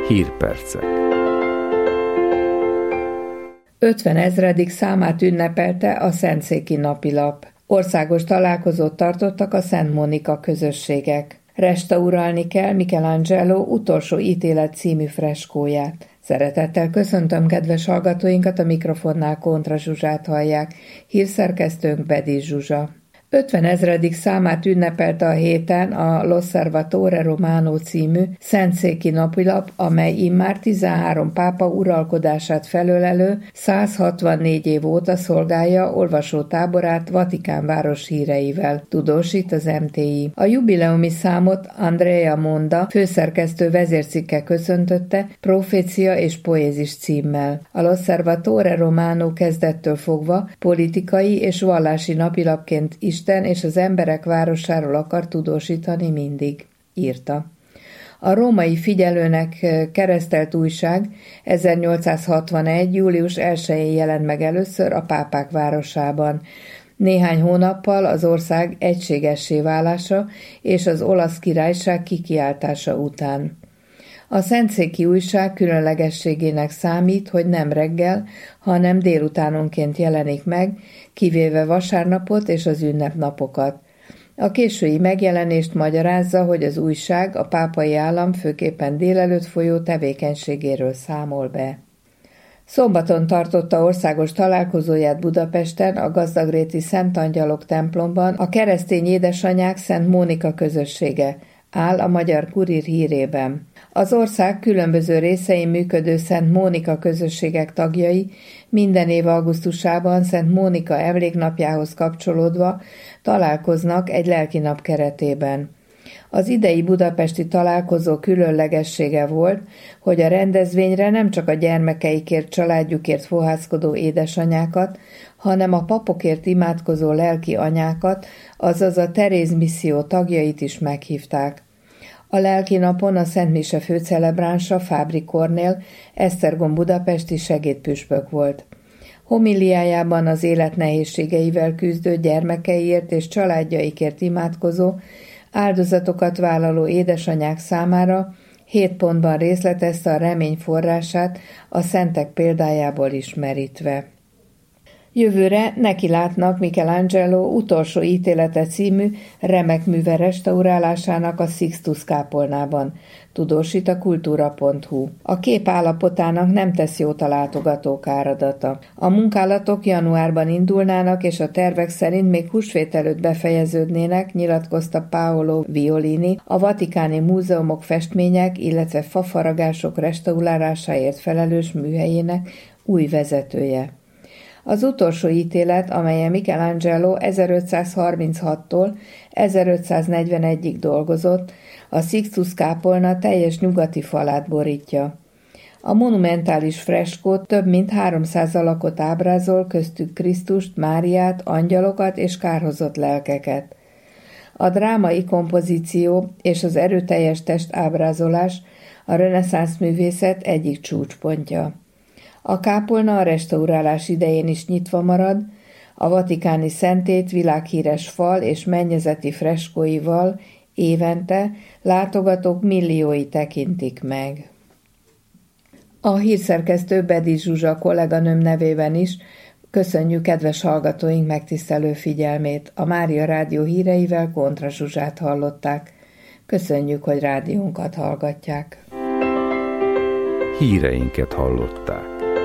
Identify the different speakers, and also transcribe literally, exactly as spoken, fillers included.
Speaker 1: Hírpercek.
Speaker 2: ötvenezredik számát ünnepelte a Szentszéki napilap. Országos találkozót tartottak a Szent Mónika közösségek. Restaurálni kell Michelangelo Utolsó ítélet című freskóját. Szeretettel köszöntöm kedves hallgatóinkat, a mikrofonnál Kontra Zsuzsát hallják, hírszerkesztőnk Bedi Zsuzsa. ötvenezredik számát ünnepelte a héten a L'Osservatore Romano című szentszéki napilap, amely immár tizenhárom pápa uralkodását felölelő száz hatvannégy év óta szolgálja olvasótáborát Vatikán város híreivel, tudósít az em té i. A jubileumi számot Andrea Monda főszerkesztő vezércikke köszöntötte Profécia és poézis címmel. A L'Osservatore Romano kezdettől fogva politikai és vallási napilapként is Isten és az emberek városáról akar tudósítani mindig, írta. A római figyelőnek keresztelt újság ezernyolcszázhatvanegy. július elsején jelent meg először a pápák városában. Néhány hónappal az ország egységessé válása és az olasz királyság kikiáltása után. A szentszéki újság különlegességének számít, hogy nem reggel, hanem délutánonként jelenik meg, kivéve vasárnapot és az ünnepnapokat. A késői megjelenést magyarázza, hogy az újság a pápai állam főképpen délelőtt folyó tevékenységéről számol be. Szombaton tartotta országos találkozóját Budapesten a gazdagréti Szent Angyalok templomban a keresztény édesanyák Szent Mónika közössége, áll a Magyar Kurír hírében. Az ország különböző részein működő Szent Mónika közösségek tagjai minden év augusztusában Szent Mónika emléknapjához kapcsolódva találkoznak egy lelkinap keretében. Az idei budapesti találkozó különlegessége volt, hogy a rendezvényre nem csak a gyermekeikért, családjukért fohászkodó édesanyákat, hanem a papokért imádkozó lelki anyákat, azaz a Teréz misszió tagjait is meghívták. A lelki napon a Szent Mise főcelebránsa, Fábri Kornél, Esztergom budapesti segédpüspök volt. Homiliájában az élet nehézségeivel küzdő gyermekeiért és családjaikért imádkozó, áldozatokat vállaló édesanyák számára hét pontban részletezte a remény forrását a szentek példájából ismerítve. Jövőre neki látnak Michelangelo Utolsó ítélete című remek műve restaurálásának a Sixtus kápolnában, tudósít a kultúra pont hu. A kép állapotának nem tesz jót a látogatók áradata. A munkálatok januárban indulnának, és a tervek szerint még húsvét előtt befejeződnének, nyilatkozta Paolo Violini, a vatikáni múzeumok festmények, illetve fafaragások restaurálásáért felelős műhelyének új vezetője. Az utolsó ítélet, amelyen Michelangelo ezerötszázharminchattól ezerötszáznegyvenegyig dolgozott, a Sixtus kápolna teljes nyugati falát borítja. A monumentális freskót több mint háromszáz alakot ábrázol, köztük Krisztust, Máriát, angyalokat és kárhozott lelkeket. A drámai kompozíció és az erőteljes testábrázolás a reneszánsz művészet egyik csúcspontja. A kápolna a restaurálás idején is nyitva marad, a vatikáni szentét világhíres fal és mennyezeti freskóival évente látogatók milliói tekintik meg. A hírszerkesztő Bedi Zsuzsa kolléganőm nevében is köszönjük kedves hallgatóink megtisztelő figyelmét. A Mária Rádió híreivel Kontra Zsuzsát hallották. Köszönjük, hogy rádiónkat hallgatják.
Speaker 1: Híreinket hallották.